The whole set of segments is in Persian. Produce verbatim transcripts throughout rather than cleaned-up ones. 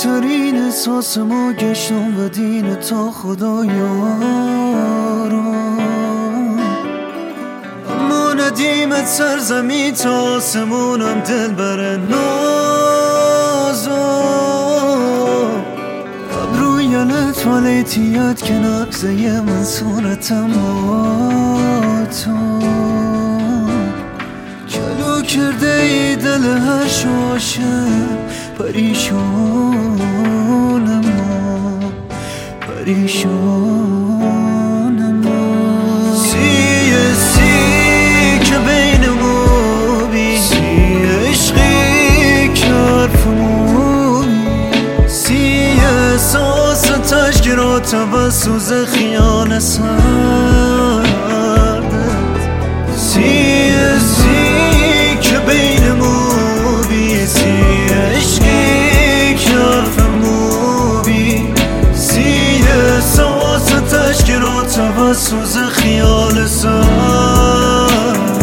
بهترین احساسمو گشتم و دین تا خدایارم، اما ندیمت سرزمی تا آسمونم دل بر نازم. ابروی لطفالیتیت که نقضه من صورتم با تو کلو کرده ای دل هر شاشم. پریشانم پریشانم سیه سی که بینمو بی سی عشقی که حرفمو بی سی احساس تشکرات و سوز خیال سردت سیه سی که بینمو بی سی عشقی که حرفمو بی سی احساس تشکرات و سوز خیال سردت.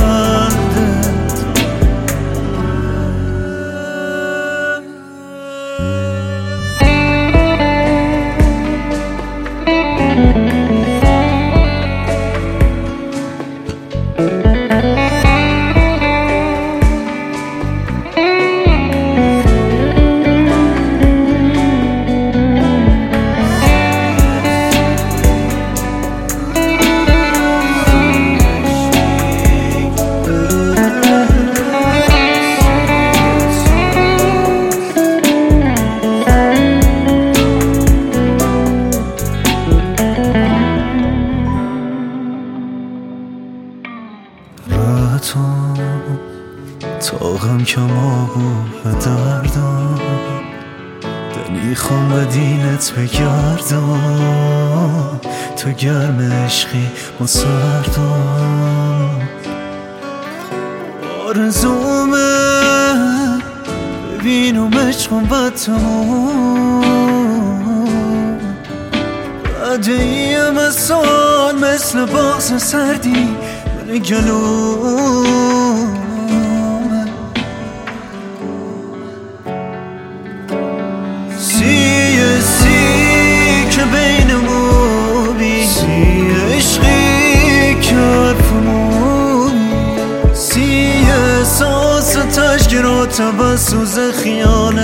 تاقم کما بود و دردم دنی خون و دینت بگردم تو گرم عشقی ما سردم. آرزومه ببینم عشقم بدتمام بعد ایم از سال مثل باز سردی من گلوم سیه سی که بینمو بی سی عشقی که حرفمو بی سی احساس تشکرات و سوز خیال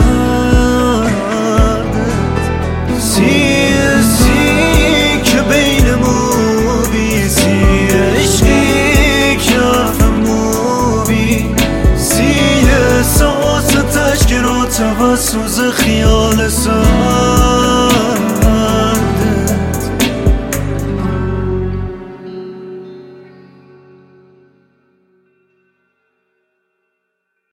سردت سیه سی که بینمو بی سی عشقی که حرفمو بی سی احساس تشکرات و سوز خیال سردت.